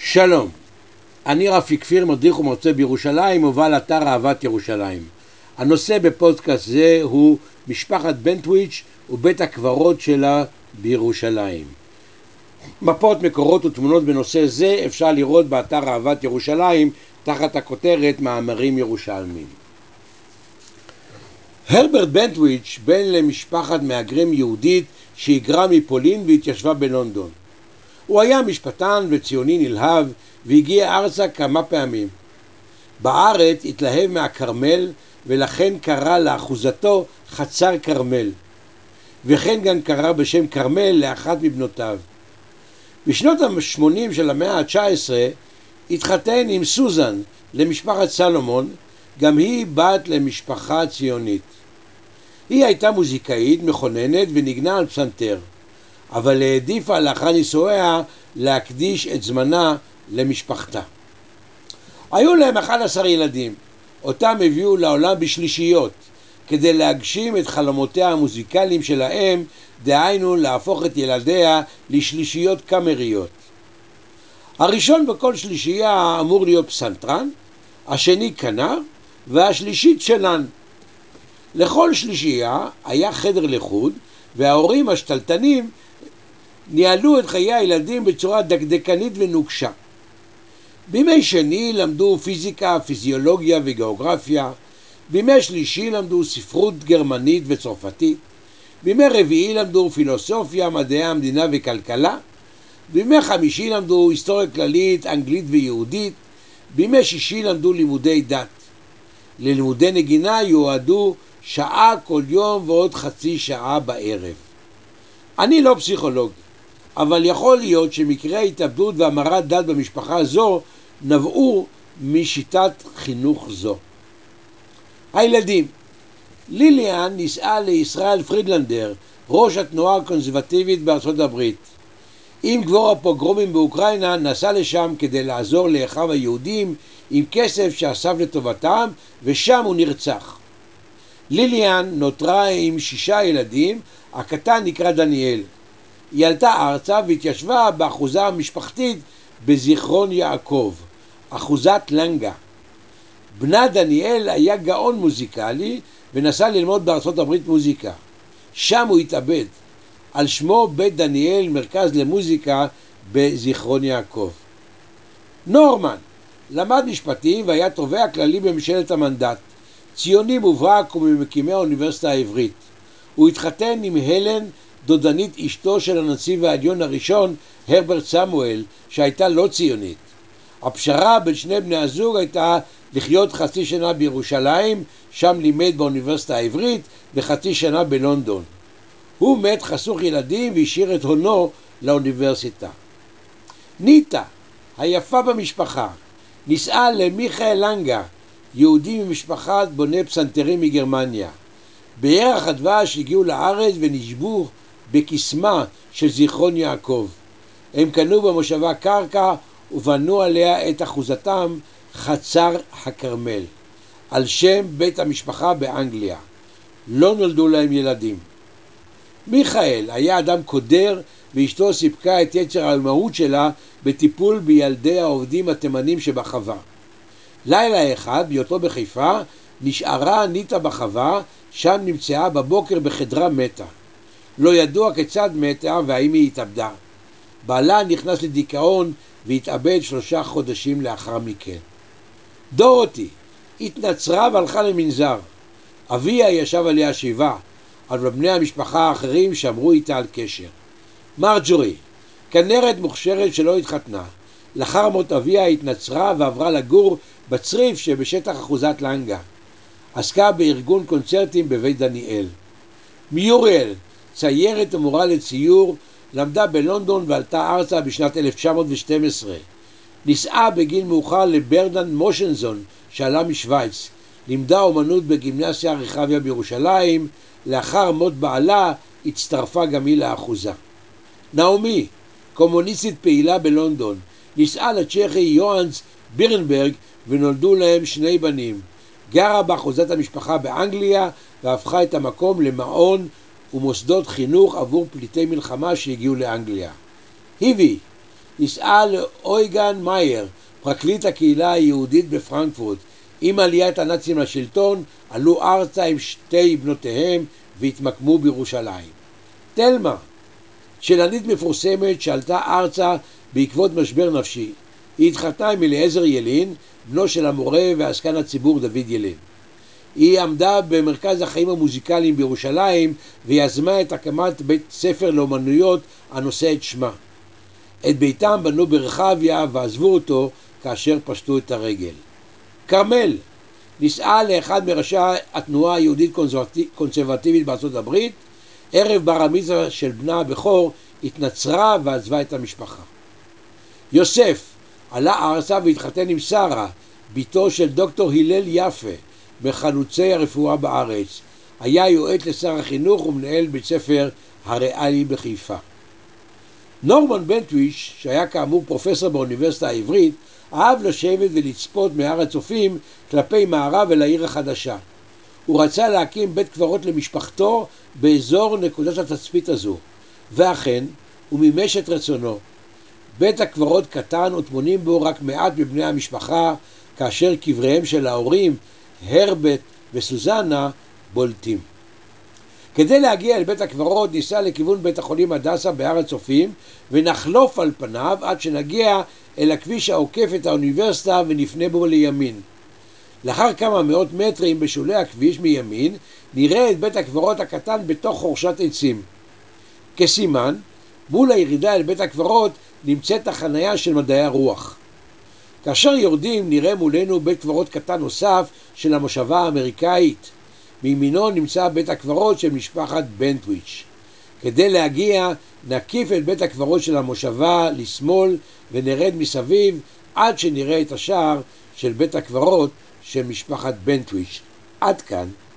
שלום, אני רפי כפיר, מדריך ומרצה בירושלים ובעל אתר אהבת ירושלים. הנושא בפודקאסט זה הוא משפחת בנטוויץ' ובית הקברות שלה בירושלים. מפות, מקורות ותמונות בנושא זה אפשר לראות באתר אהבת ירושלים תחת הכותרת מאמרים ירושלמיים. הרברט בנטוויץ' בן למשפחת מהגרים יהודית שהיגרה מפולין והתיישבה בלונדון. הוא היה משפטן וציוני נלהב והגיע ארצה כמה פעמים. בארץ התלהב מהכרמל ולכן קרא לאחוזתו חצר כרמל, וכן גם קרא בשם כרמל לאחת מבנותיו. בשנות ה-80 של המאה ה-19 התחתן עם סוזן למשפחת סלומון, גם היא בת למשפחה ציונית. היא הייתה מוזיקאית מכוננת ונגנה על פסנתר, אבל העדיפה לאחר נישואיה להקדיש את זמנה למשפחתה. היו להם 11 ילדים, אותם הביאו לעולם בשלישיות, כדי להגשים את חלומותיה המוזיקליים שלהם, דהיינו להפוך את ילדיה לשלישיות קאמריות. הראשון בכל שלישייה אמור להיות פסנתרן, השני כנר והשלישית שלן. לכל שלישייה היה חדר לחוד, וההורים השתלטנים ניהלו את חיי הילדים בצורה דקדקנית ונוקשה. בימי שני למדו פיזיקה, פיזיולוגיה וגיאוגרפיה, בימי שלישי למדו ספרות גרמנית וצרפתית, בימי רביעי למדו פילוסופיה, מדעי המדינה וכלכלה, בימי חמישי למדו היסטוריה כללית, אנגלית ויהודית, בימי שישי למדו לימודי דת. ללימודי נגינה יועדו שעה כל יום ועוד חצי שעה בערב. אני לא פסיכולוג, אבל יכול להיות שמקרי התאבדות והמרת דת במשפחה זו נבעו משיטת חינוך זו. הילדים: ליליאן נישאה לישראל פרידלנדר, ראש התנועה הקונסרבטיבית בארצות הברית. עם גבור הפוגרומים באוקראינה נסע לשם כדי לעזור לאחיו היהודים עם כסף שאסף לטובתם, ושם הוא נרצח. ליליאן נותרה עם 6 ילדים, הקטן נקרא דניאל. היא עלתה ארצה והתיישבה באחוזה המשפחתית בזיכרון יעקב, אחוזת לנגה. בנה דניאל היה גאון מוזיקלי ונסע ללמוד בארצות הברית מוזיקה. שם הוא התאבד. על שמו בית דניאל, מרכז למוזיקה בזיכרון יעקב. נורמן למד משפטים והיה תובע כללי בממשלת המנדט, ציוני מובהק וממקימי האוניברסיטה העברית. הוא התחתן עם הלן, דודנית אשתו של הנציב העליון הראשון, הרברט סמואל, שהייתה לא ציונית. הפשרה בין שני בני הזוג הייתה לחיות חצי שנה בירושלים, שם לימד באוניברסיטה העברית, וחצי שנה בלונדון. הוא מת חסוך ילדים והשאיר את הונו לאוניברסיטה. ניטה, היפה במשפחה, נישאה למיכאל לנגה, יהודי ממשפחת בוני פסנתרים מגרמניה. בירח הדבש הגיעו לארץ ונשבו בקסמה של זיכרון יעקב. הם קנו במושבה קרקע ובנו עליה את אחוזתם חצר הכרמל, על שם בית המשפחה באנגליה. לא נולדו להם ילדים. מיכאל היה אדם קודר, ואשתו סיפקה את יצר האימהות שלה בטיפול בילדי העובדים התימנים שבחווה. לילה אחד, בהיותו בחיפה, נשארה ניטה בחווה, שם נמצאה בבוקר בחדרה מתה. לא ידוע כיצד מתה והאם היא התאבדה. בעלה נכנס לדיכאון והתאבד 3 חודשים לאחר מכן. דורותי התנצרה והלכה למנזר. אביה ישב עליה 7, אבל בני המשפחה האחרים שמרו איתה על קשר. מרג'ורי, כנרת מוכשרת שלא התחתנה. לאחר מות אביה התנצרה ועברה לגור בצריף שבשטח אחוזת לנגה. עסקה בארגון קונצרטים בבית דניאל. מיוריאל, ציירת ומורה לציור, למדה בלונדון ועלתה ארצה בשנת 1912. נישאה בגיל מאוחר לברנרד מושנזון שעלה משוויץ. לימדה אומנות בגימנסיה רחביה בירושלים. לאחר מות בעלה הצטרפה גם היא לאחוזה. נעמי, קומוניסטית פעילה בלונדון, נישאה לצ'כי יוהאנס בירנברג ונולדו להם 2 בנים. גרה באחוזת המשפחה באנגליה והפכה את המקום למעון ומוסדות חינוך עבור פליטי מלחמה שהגיעו לאנגליה. היבי, נישאה לאויגן מאייר, פרקליט הקהילה היהודית בפרנקפורט. עם עליית הנאצים לשלטון עלו ארצה עם שתי בנותיהם והתמקמו בירושלים. תלמה, שלנית מפורסמת שעלתה ארצה בעקבות משבר נפשי. היא התחתנה עם אליעזר ילין, בנו של המורה ועסקן הציבור דוד ילין. היא עמדה במרכז החיים המוזיקליים בירושלים ויזמה את הקמת בית ספר לאומנויות הנושא את שמה. את ביתם בנו ברחביה ועזבו אותו כאשר פשטו את הרגל. כרמל נישאה לאחד מראשי התנועה היהודית קונסרבטיבית בארצות הברית. ערב בר המצווה של בנה הבכור התנצרה ועזבה את המשפחה. יוסף עלה ארצה והתחתן עם שרה, בתו של דוקטור הלל יפה, מחלוצי הרפואה בארץ. היה יועץ לשר החינוך ומנהל בית ספר הריאלי בחיפה. נורמן בנטוויץ', שהיה כאמור פרופסור באוניברסיטה העברית, אהב לשבת ולצפות מהר הצופים כלפי מערב אל העיר החדשה. הוא רצה להקים בית קברות למשפחתו באזור נקודת התצפית הזו, ואכן הוא מימש את רצונו. בית הקברות קטן וטמונים בו רק מעט מבני המשפחה, כאשר קבריהם של ההורים, הרבט וסוזנה, בולטים. כדי להגיע אל בית הקברות ניסע לכיוון בית החולים הדסה בהר הצופים ונחלוף על פניו עד שנגיע אל הכביש העוקף את האוניברסיטה ונפנה בו לימין. לאחר כמה מאות מטרים בשולי הכביש מימין נראה את בית הקברות הקטן בתוך חורשת עצים. כסימן, מול הירידה אל בית הקברות נמצאת החניה של מדעי הרוח. כאשר יורדים נראה מולנו בית קברות קטן נוסף של המושבה האמריקאית. מימינו נמצא בית הקברות של משפחת בנטוויץ'. כדי להגיע נקיף את בית הקברות של המושבה לשמאל ונרד מסביב עד שנראה את השער של בית הקברות של משפחת בנטוויץ'. עד כאן.